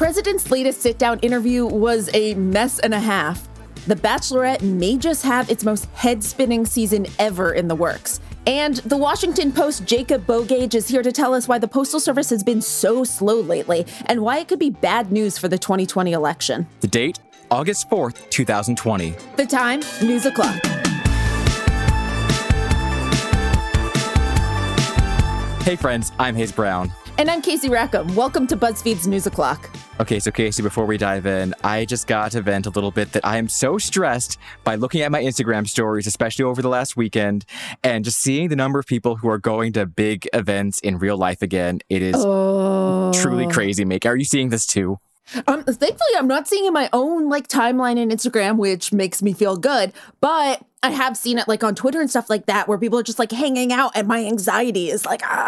president's latest sit-down interview was a mess and a half. The Bachelorette may just have its most head-spinning season ever in the works. And the Washington Post's Jacob Bogage is here to tell us why the Postal Service has been so slow lately and why it could be bad news for the 2020 election. The date, August 4th, 2020. The time, News O'Clock. Hey friends, I'm Hayes Brown. And I'm Casey Rackham. Welcome to BuzzFeed's News O'Clock. Okay, so Casey, before we dive in, I just got to vent a little bit that I am so stressed by looking at my Instagram stories, especially over the last weekend, and just seeing the number of people who are going to big events in real life again. It is truly crazy, Make. Are you seeing this too? Thankfully, I'm not seeing in my own timeline in Instagram, which makes me feel good. But I have seen it on Twitter and stuff like that, where people are just hanging out, and my anxiety is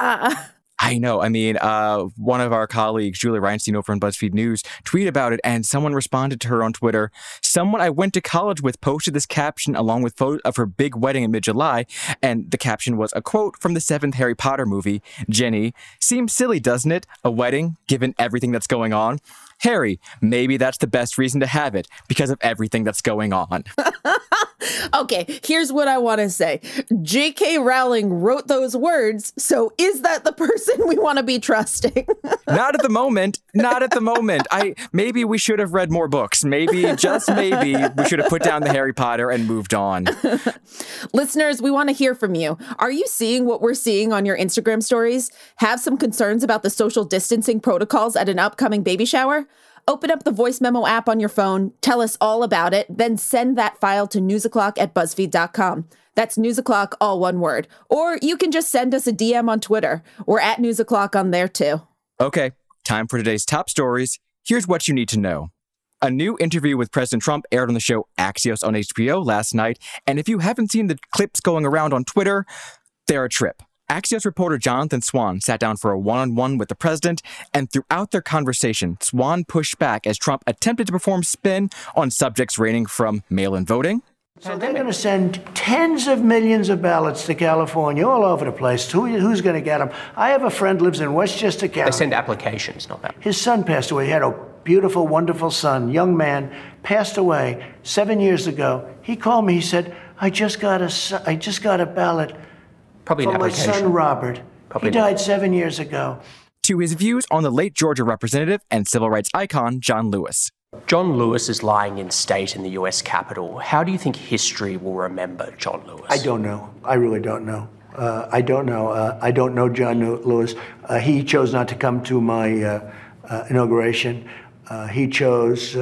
I know. I mean, one of our colleagues, Julia Reinstein over on BuzzFeed News, tweeted about it, and someone responded to her on Twitter. Someone I went to college with posted this caption along with photos of her big wedding in mid-July, and the caption was a quote from the 7th Harry Potter movie. Jenny, seems silly, doesn't it? A wedding, given everything that's going on? Harry, maybe that's the best reason to have it, because of everything that's going on. Okay, here's what I want to say. J.K. Rowling wrote those words, so is that the person we want to be trusting? Not at the moment. Not at the moment. Maybe we should have read more books. Maybe, just maybe, we should have put down the Harry Potter and moved on. Listeners, we want to hear from you. Are you seeing what we're seeing on your Instagram stories? Have some concerns about the social distancing protocols at an upcoming baby shower? Open up the voice memo app on your phone, tell us all about it, then send that file to newsoclock@buzzfeed.com. That's newsoclock, all one word. Or you can just send us a DM on Twitter. We're at newsoclock on there too. Okay, time for today's top stories. Here's what you need to know. A new interview with President Trump aired on the show Axios on HBO last night, and if you haven't seen the clips going around on Twitter, they're a trip. Axios reporter Jonathan Swan sat down for a one-on-one with the president, and throughout their conversation, Swan pushed back as Trump attempted to perform spin on subjects ranging from mail-in voting. So they're going to send tens of millions of ballots to California, all over the place. Who's going to get them? I have a friend lives in Westchester County. They send applications, not ballots. His son passed away. He had a beautiful, wonderful son, young man, passed away 7 years ago. He called me. He said, I just got a ballot. Probably an application. My son, Robert. Probably he died 7 years ago. To his views on the late Georgia representative and civil rights icon, John Lewis. John Lewis is lying in state in the U.S. Capitol. How do you think history will remember John Lewis? I don't know. I really don't know. I don't know. I don't know John Lewis. He chose not to come to my inauguration. He chose.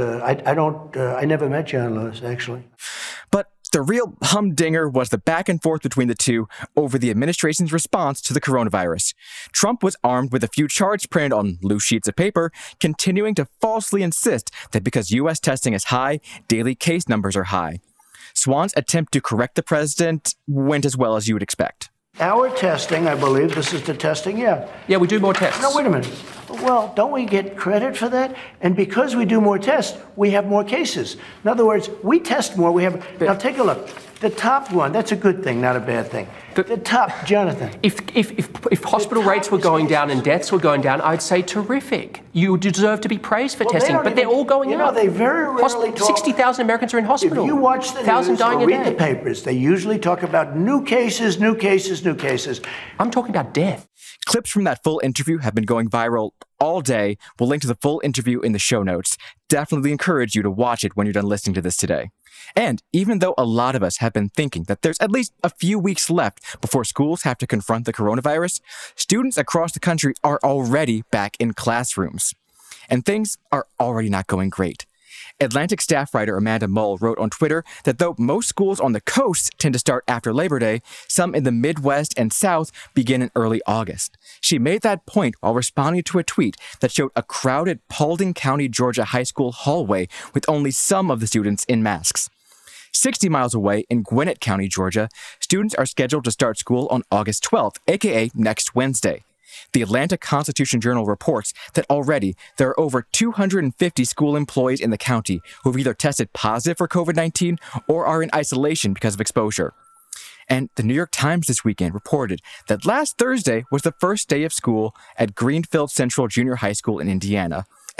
I never met John Lewis, actually. But the real humdinger was the back and forth between the two over the administration's response to the coronavirus. Trump was armed with a few charts printed on loose sheets of paper, continuing to falsely insist that because U.S. testing is high, daily case numbers are high. Swan's attempt to correct the president went as well as you would expect. Our testing, I believe, this is the testing, yeah. Yeah, we do more tests. No, wait a minute. Well, don't we get credit for that? And because we do more tests, we have more cases. In other words, we test more, we have... Now, take a look. The top one, that's a good thing, not a bad thing. The top, Jonathan. If hospital rates were going down and deaths were going down, I'd say terrific. You deserve to be praised for testing, but they're all going up. You know, they very rarely talk... 60,000 Americans are in hospital. If you watch the 1,000 news dying or a read day. the papers, they usually talk about new cases, new cases, new cases. I'm talking about death. Clips from that full interview have been going viral all day. We'll link to the full interview in the show notes. Definitely encourage you to watch it when you're done listening to this today. And even though a lot of us have been thinking that there's at least a few weeks left before schools have to confront the coronavirus, students across the country are already back in classrooms. And things are already not going great. Atlantic staff writer Amanda Mull wrote on Twitter that though most schools on the coast tend to start after Labor Day, some in the Midwest and South begin in early August. She made that point while responding to a tweet that showed a crowded Paulding County, Georgia high school hallway with only some of the students in masks. 60 miles away in Gwinnett County, Georgia, students are scheduled to start school on August 12th, aka next Wednesday. The Atlanta Constitution-Journal reports that already there are over 250 school employees in the county who have either tested positive for COVID-19 or are in isolation because of exposure. And the New York Times this weekend reported that last Thursday was the first day of school at Greenfield Central Junior High School in Indiana,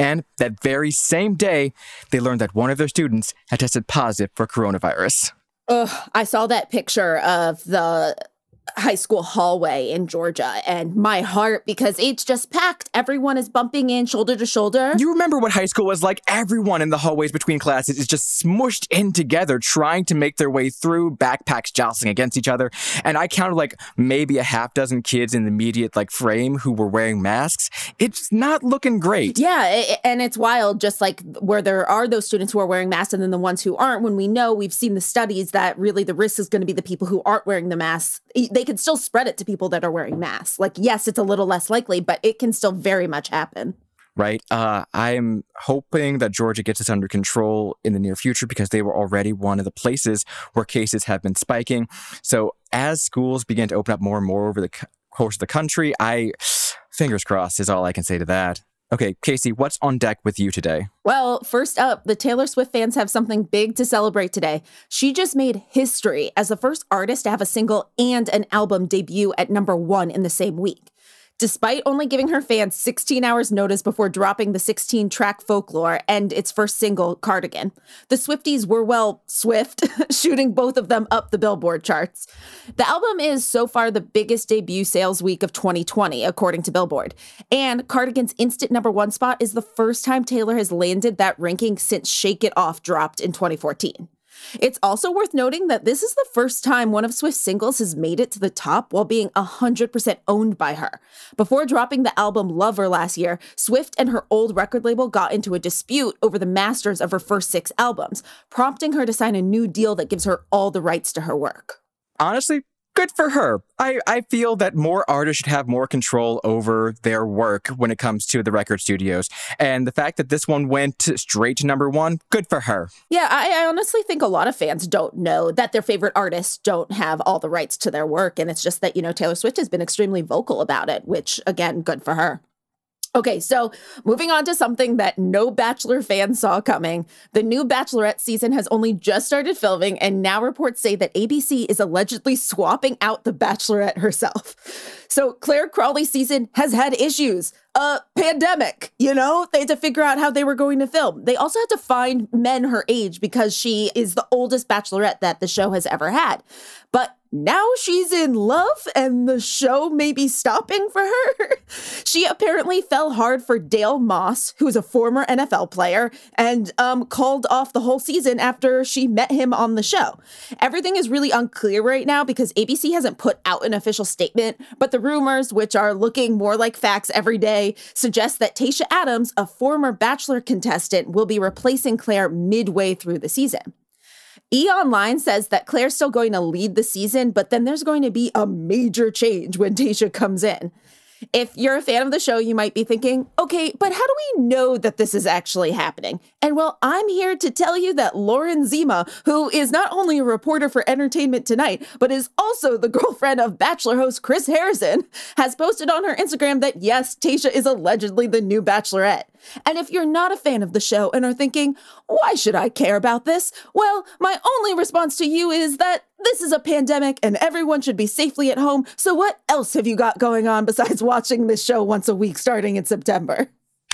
And that very same day, they learned that one of their students had tested positive for coronavirus. Ugh, I saw that picture of the high school hallway in Georgia, and my heart, because it's just packed. Everyone is bumping in shoulder to shoulder. You remember what high school was like? Everyone in the hallways between classes is just smushed in together, trying to make their way through, backpacks jostling against each other. And I counted like maybe a half dozen kids in the immediate frame who were wearing masks. It's not looking great. Yeah, and it's wild, just like where there are those students who are wearing masks and then the ones who aren't, when we know we've seen the studies that really the risk is going to be the people who aren't wearing the masks. They can still spread it to people that are wearing masks. Yes, it's a little less likely, but it can still very much happen. Right. I'm hoping that Georgia gets this under control in the near future because they were already one of the places where cases have been spiking. So as schools begin to open up more and more over the course of the country, fingers crossed is all I can say to that. Okay, Casey, what's on deck with you today? Well, first up, the Taylor Swift fans have something big to celebrate today. She just made history as the first artist to have a single and an album debut at #1 in the same week. Despite only giving her fans 16 hours notice before dropping the 16-track Folklore and its first single, Cardigan, the Swifties were, swift, shooting both of them up the Billboard charts. The album is so far the biggest debut sales week of 2020, according to Billboard. And Cardigan's instant #1 spot is the first time Taylor has landed that ranking since Shake It Off dropped in 2014. It's also worth noting that this is the first time one of Swift's singles has made it to the top while being 100% owned by her. Before dropping the album Lover last year, Swift and her old record label got into a dispute over the masters of her first 6 albums, prompting her to sign a new deal that gives her all the rights to her work. Honestly, good for her. I feel that more artists should have more control over their work when it comes to the record studios. And the fact that this one went straight to #1, good for her. Yeah, I honestly think a lot of fans don't know that their favorite artists don't have all the rights to their work. And it's just that, Taylor Swift has been extremely vocal about it, which, again, good for her. Okay, so moving on to something that no Bachelor fan saw coming. The new Bachelorette season has only just started filming, and now reports say that ABC is allegedly swapping out the Bachelorette herself. So Claire Crawley's season has had issues. Pandemic, they had to figure out how they were going to film. They also had to find men her age because she is the oldest Bachelorette that the show has ever had. But now she's in love and the show may be stopping for her. She apparently fell hard for Dale Moss, who is a former NFL player, and called off the whole season after she met him on the show. Everything is really unclear right now because ABC hasn't put out an official statement, but the rumors, which are looking more like facts every day, suggest that Tayshia Adams, a former Bachelor contestant, will be replacing Claire midway through the season. E! Online says that Claire's still going to lead the season, but then there's going to be a major change when Tayshia comes in. If you're a fan of the show, you might be thinking, okay, but how do we know that this is actually happening? And well, I'm here to tell you that Lauren Zima, who is not only a reporter for Entertainment Tonight, but is also the girlfriend of Bachelor host Chris Harrison, has posted on her Instagram that yes, Tayshia is allegedly the new Bachelorette. And if you're not a fan of the show and are thinking, why should I care about this? Well, my only response to you is that this is a pandemic and everyone should be safely at home. So what else have you got going on besides watching this show once a week starting in September?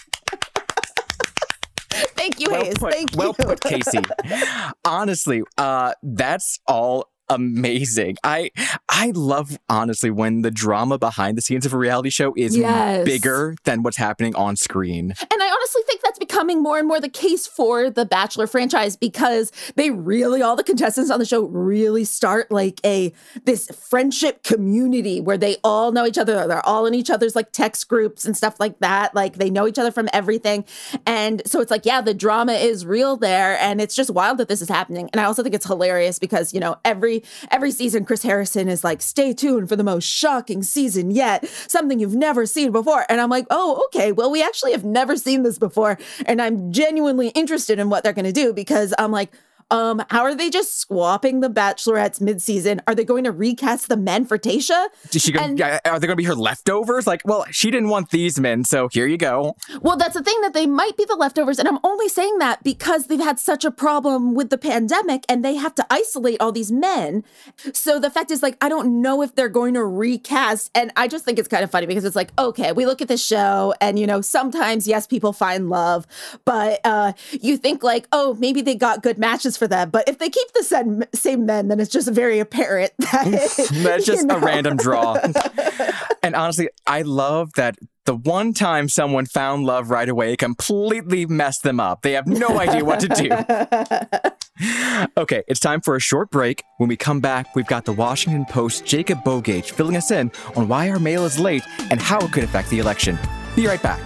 Thank you, Hayes. Thank you. Well put, Casey. Honestly, that's all amazing. I love, honestly, when the drama behind the scenes of a reality show is bigger than what's happening on screen. And I honestly think that's becoming more and more the case for the Bachelor franchise because all the contestants on the show really start this friendship community where they all know each other. They're all in each other's text groups and stuff like that. They know each other from everything. And so it's the drama is real there. And it's just wild that this is happening. And I also think it's hilarious because, every season, Chris Harrison is stay tuned for the most shocking season yet, something you've never seen before. And I'm like, oh, okay, well, we actually have never seen this before. And I'm genuinely interested in what they're going to do because I'm like, How are they just swapping the bachelorettes mid-season? Are they going to recast the men for Tayshia? Are they going to be her leftovers? Like, well, she didn't want these men, so here you go. Well, that's the thing, that they might be the leftovers, and I'm only saying that because they've had such a problem with the pandemic, and they have to isolate all these men. So the fact is, like, I don't know if they're going to recast, and I just think it's kind of funny because it's like, okay, we look at this show, and, you know, sometimes, yes, people find love, but you think, like, oh, maybe they got good matches for them, but if they keep the same men, then it's just very apparent that that's just a random draw. And honestly, I love that the one time someone found love right away completely messed them up. They have no idea what to do. Okay, it's time for a short break. When we come back, we've got the Washington Post's Jacob Bogage filling us in on why our mail is late and how it could affect the election. Be right back.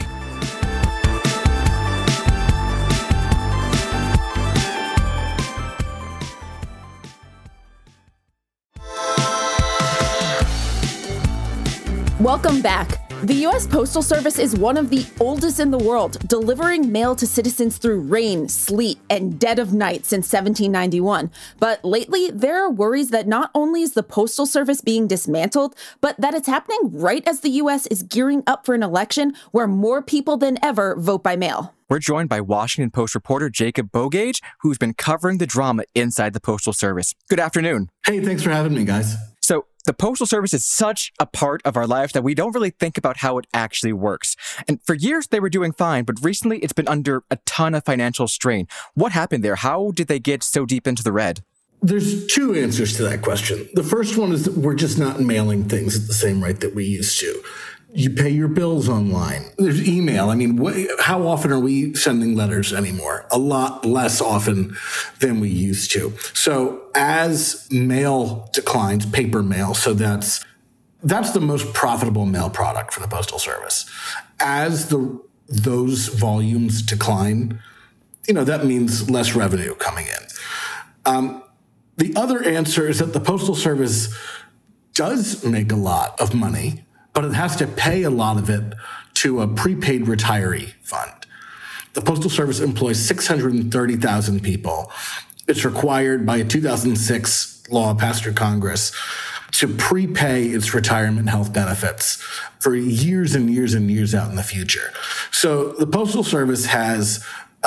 Welcome back. The U.S. Postal Service is one of the oldest in the world, delivering mail to citizens through rain, sleet, and dead of night since 1791. But lately, there are worries that not only is the Postal Service being dismantled, but that it's happening right as the U.S. is gearing up for an election where more people than ever vote by mail. We're joined by Washington Post reporter Jacob Bogage, who's been covering the drama inside the Postal Service. Good afternoon. Hey, thanks for having me, guys. So the Postal Service is such a part of our life that we don't really think about how it actually works. And for years, they were doing fine, but recently it's been under a ton of financial strain. What happened there? How did they get so deep into the red? There's two answers to that question. The first one is that we're just not mailing things at the same rate that we used to. You pay your bills online. There's email. I mean, how often are we sending letters anymore? A lot less often than we used to. So as mail declines, paper mail, so that's the most profitable mail product for the Postal Service. As those volumes decline, that means less revenue coming in. The other answer is that the Postal Service does make a lot of money, but it has to pay a lot of it to a prepaid retiree fund. The Postal Service employs 630,000 people. It's required by a 2006 law passed through Congress to prepay its retirement health benefits for years and years and years out in the future. So the Postal Service has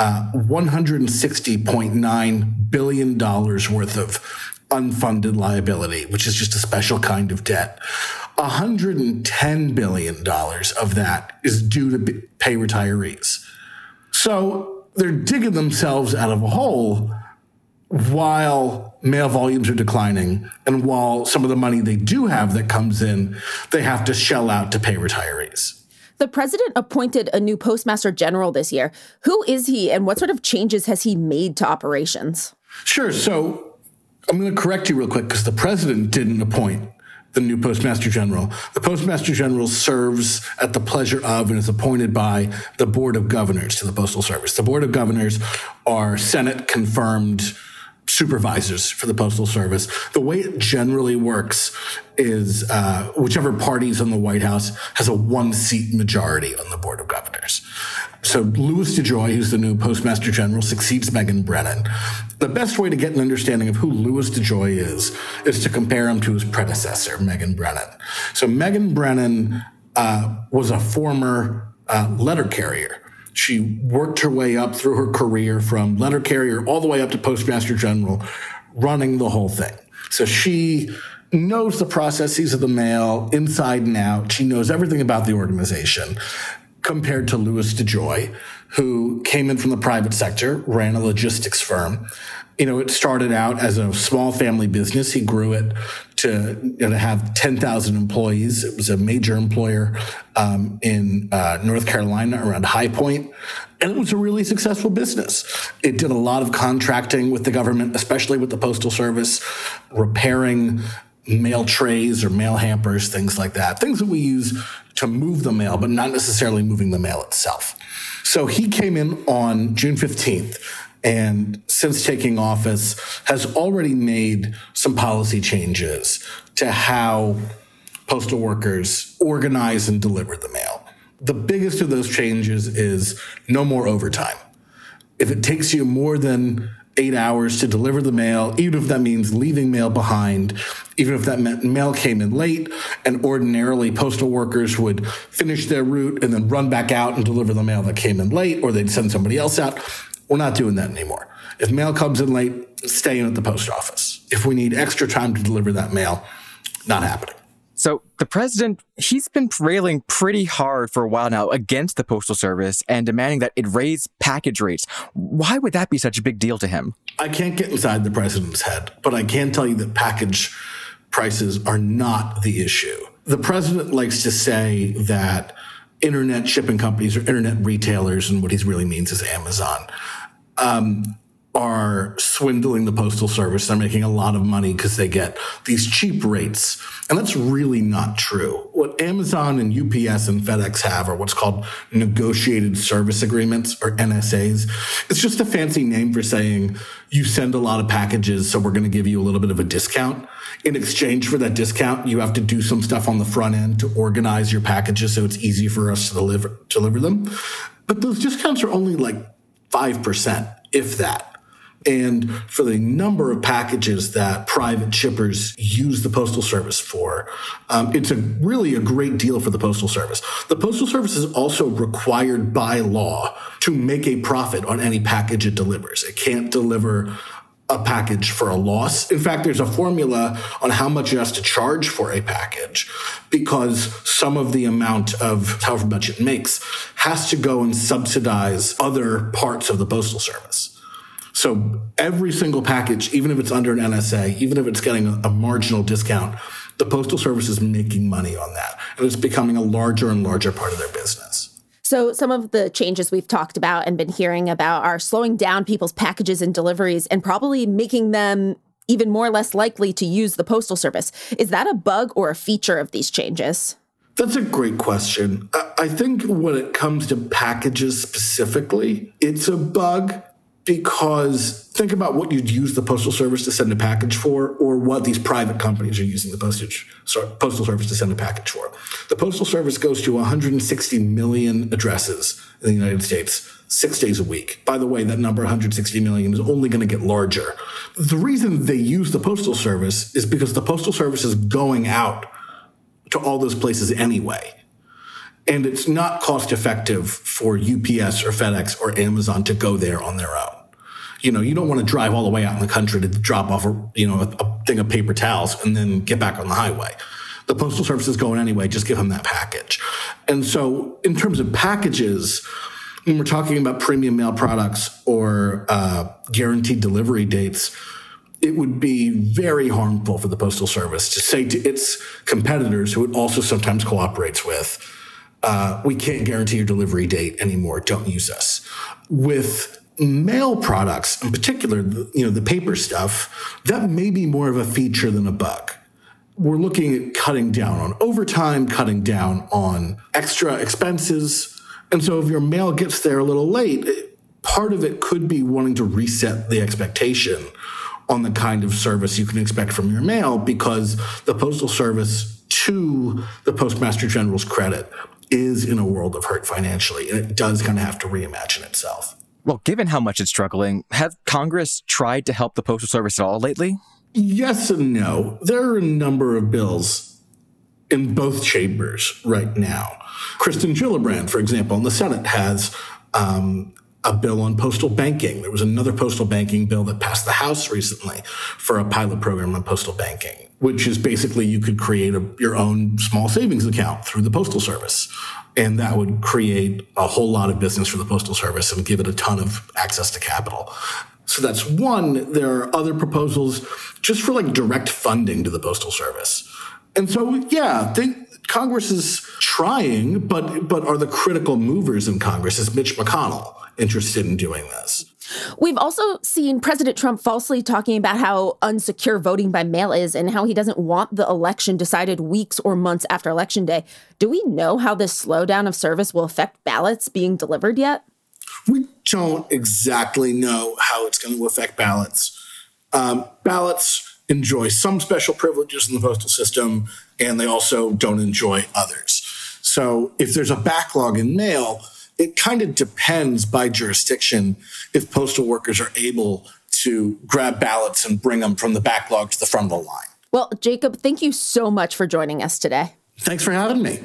$160.9 billion worth of unfunded liability, which is just a special kind of debt. $110 billion of that is due to pay retirees. So they're digging themselves out of a hole while mail volumes are declining, and while some of the money they do have that comes in, they have to shell out to pay retirees. The president appointed a new postmaster general this year. Who is he, and what sort of changes has he made to operations? Sure. So I'm going to correct you real quick because the president didn't appoint the new postmaster general. The postmaster general serves at the pleasure of and is appointed by the Board of Governors to the Postal Service. The Board of Governors are Senate-confirmed supervisors for the Postal Service. The way it generally works is whichever party's in the White House has a one-seat majority on the Board of Governors. So Louis DeJoy, who's the new Postmaster General, succeeds Megan Brennan. The best way to get an understanding of who Louis DeJoy is to compare him to his predecessor, Megan Brennan. So Megan Brennan was a former letter carrier. She worked her way up through her career from letter carrier all the way up to Postmaster General, running the whole thing. So she knows the processes of the mail inside and out. She knows everything about the organization, compared to Louis DeJoy, who came in from the private sector, ran a logistics firm. It started out as a small family business. He grew it to have 10,000 employees. It was a major employer in North Carolina around High Point, and it was a really successful business. It did a lot of contracting with the government, especially with the Postal Service, repairing mail trays or mail hampers, things like that, things that we use to move the mail, but not necessarily moving the mail itself. So he came in on June 15th, and since taking office has already made some policy changes to how postal workers organize and deliver the mail. The biggest of those changes is no more overtime. If it takes you more than 8 hours to deliver the mail, even if that means leaving mail behind, even if that meant mail came in late, and ordinarily postal workers would finish their route and then run back out and deliver the mail that came in late, or they'd send somebody else out. We're not doing that anymore. If mail comes in late, stay in at the post office. If we need extra time to deliver that mail, not happening. So the president, he's been railing pretty hard for a while now against the Postal Service and demanding that it raise package rates. Why would that be such a big deal to him? I can't get inside the president's head, but I can tell you that package prices are not the issue. The president likes to say that internet shipping companies or internet retailers, and what he really means is Amazon, are swindling the Postal Service. They're making a lot of money because they get these cheap rates. And that's really not true. What Amazon and UPS and FedEx have are what's called negotiated service agreements, or NSAs. It's just a fancy name for saying you send a lot of packages, so we're going to give you a little bit of a discount. In exchange for that discount, you have to do some stuff on the front end to organize your packages so it's easy for us to deliver them. But those discounts are only like 5%, if that. And for the number of packages that private shippers use the Postal Service for, it's really a great deal for the Postal Service. The Postal Service is also required by law to make a profit on any package it delivers. It can't deliver a package for a loss. In fact, there's a formula on how much it has to charge for a package, because some of the amount of however much it makes has to go and subsidize other parts of the Postal Service. So every single package, even if it's under an NSA, even if it's getting a marginal discount, the Postal Service is making money on that. And it's becoming a larger and larger part of their business. So some of the changes we've talked about and been hearing about are slowing down people's packages and deliveries and probably making them even more less likely to use the Postal Service. Is that a bug or a feature of these changes? That's a great question. I think when it comes to packages specifically, it's a bug. Because think about what you'd use the Postal Service to send a package for, or what these private companies are using the Postal Service to send a package for. The Postal Service goes to 160 million addresses in the United States 6 days a week. By the way, that number, 160 million, is only going to get larger. The reason they use the Postal Service is because the Postal Service is going out to all those places anyway. And it's not cost effective for UPS or FedEx or Amazon to go there on their own. You know, you don't want to drive all the way out in the country to drop off a thing of paper towels and then get back on the highway. The Postal Service is going anyway. Just give them that package. And so in terms of packages, when we're talking about premium mail products or guaranteed delivery dates, it would be very harmful for the Postal Service to say to its competitors, who it also sometimes cooperates with, we can't guarantee your delivery date anymore. Don't use us. With mail products in particular, the paper stuff, that may be more of a feature than a bug. We're looking at cutting down on overtime, cutting down on extra expenses. And so if your mail gets there a little late, part of it could be wanting to reset the expectation on the kind of service you can expect from your mail, because the Postal Service, to the Postmaster General's credit, is in a world of hurt financially, and it does kind of have to reimagine itself. Well, given how much it's struggling, has Congress tried to help the Postal Service at all lately? Yes and no. There are a number of bills in both chambers right now. Kristen Gillibrand, for example, in the Senate has a bill on postal banking. There was another postal banking bill that passed the House recently for a pilot program on postal banking, which is basically you could create your own small savings account through the Postal Service. And that would create a whole lot of business for the Postal Service and give it a ton of access to capital. So that's one. There are other proposals just for like direct funding to the Postal Service. And so, yeah, Congress is trying, but are the critical movers in Congress? Is Mitch McConnell interested in doing this? We've also seen President Trump falsely talking about how unsecure voting by mail is and how he doesn't want the election decided weeks or months after Election Day. Do we know how this slowdown of service will affect ballots being delivered yet? We don't exactly know how it's going to affect ballots. Ballots enjoy some special privileges in the postal system, and they also don't enjoy others. So if there's a backlog in mail, it kind of depends by jurisdiction if postal workers are able to grab ballots and bring them from the backlog to the front of the line. Well, Jacob, thank you so much for joining us today. Thanks for having me.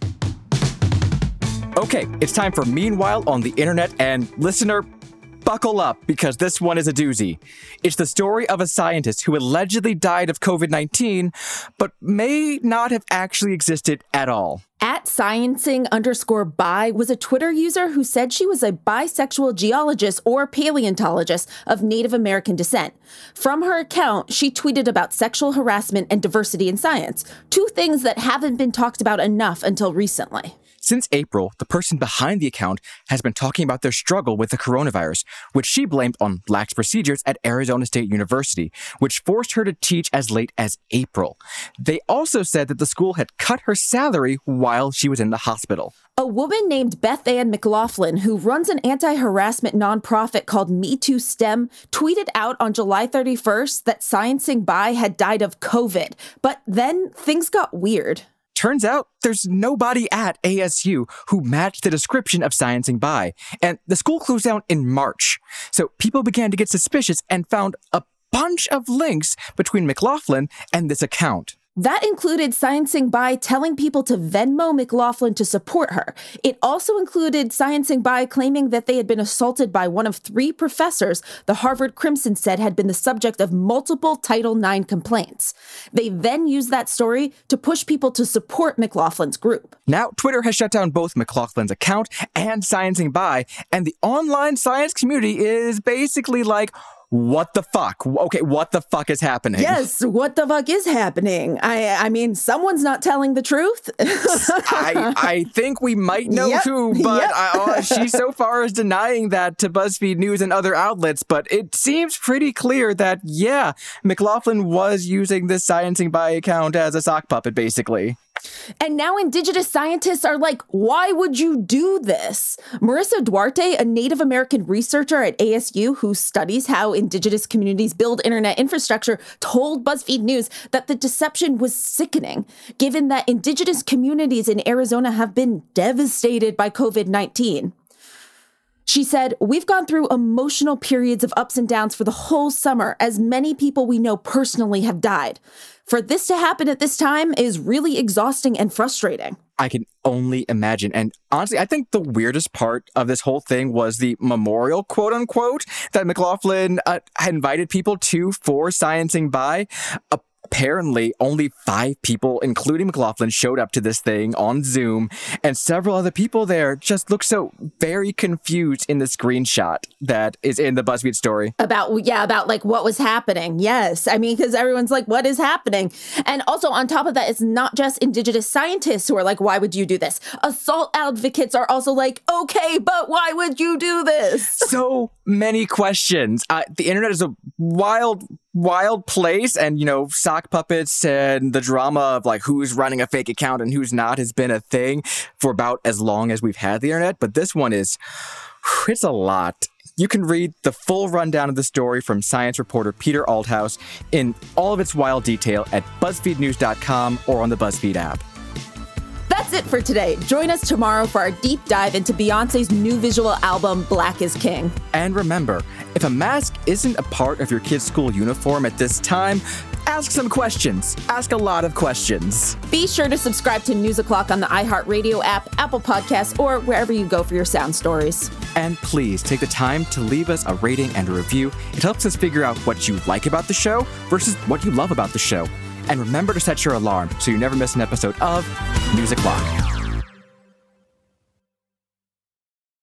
Okay, it's time for Meanwhile on the Internet, and listener, buckle up, because this one is a doozy. It's the story of a scientist who allegedly died of COVID-19, but may not have actually existed at all. @sciencing_bi was a Twitter user who said she was a bisexual geologist or paleontologist of Native American descent. From her account, she tweeted about sexual harassment and diversity in science, two things that haven't been talked about enough until recently. Since April, the person behind the account has been talking about their struggle with the coronavirus, which she blamed on lax procedures at Arizona State University, which forced her to teach as late as April. They also said that the school had cut her salary while she was in the hospital. A woman named Beth Ann McLaughlin, who runs an anti-harassment nonprofit called Me Too STEM, tweeted out on July 31st that Sciencing Bi had died of COVID. But then things got weird. Turns out there's nobody at ASU who matched the description of Sciencing Bi, and the school closed down in March. So people began to get suspicious and found a bunch of links between McLaughlin and this account. That included Sciencing Bi telling people to Venmo McLaughlin to support her. It also included Sciencing Bi claiming that they had been assaulted by one of 3 professors the Harvard Crimson said had been the subject of multiple Title IX complaints. They then used that story to push people to support McLaughlin's group. Now, Twitter has shut down both McLaughlin's account and Sciencing Bi, and the online science community is basically like, what the fuck? Okay, what the fuck is happening? Yes, what the fuck is happening? I mean, someone's not telling the truth. I think we might know who, but she so far is denying that to BuzzFeed News and other outlets, but it seems pretty clear that, yeah, McLaughlin was using this Sciencing Bi account as a sock puppet, basically. And now Indigenous scientists are like, why would you do this? Marissa Duarte, a Native American researcher at ASU who studies how Indigenous communities build internet infrastructure, told BuzzFeed News that the deception was sickening, given that Indigenous communities in Arizona have been devastated by COVID-19. She said, "We've gone through emotional periods of ups and downs for the whole summer, as many people we know personally have died. For this to happen at this time is really exhausting and frustrating." I can only imagine. And honestly, I think the weirdest part of this whole thing was the memorial, quote unquote, that McLaughlin had invited people to for Sciencing Bi. Apparently, only 5 people, including McLaughlin, showed up to this thing on Zoom, and several other people there just look so very confused in the screenshot that is in the BuzzFeed story. About like what was happening. Yes. I mean, because everyone's like, what is happening? And also on top of that, it's not just Indigenous scientists who are like, why would you do this? Assault advocates are also like, okay, but why would you do this? So many questions. The internet is a wild place, and, you know, sock puppets and the drama of like who's running a fake account and who's not has been a thing for about as long as we've had the internet. But this one it's a lot. You can read the full rundown of the story from science reporter Peter Althaus in all of its wild detail at BuzzFeedNews.com or on the BuzzFeed app. That's it for today. Join us tomorrow for our deep dive into Beyoncé's new visual album, Black is King. And remember, if a mask isn't a part of your kid's school uniform at this time, ask some questions. Ask a lot of questions. Be sure to subscribe to News O'Clock on the iHeartRadio app, Apple Podcasts, or wherever you go for your sound stories. And please take the time to leave us a rating and a review. It helps us figure out what you like about the show versus what you love about the show. And remember to set your alarm so you never miss an episode of News O'Clock.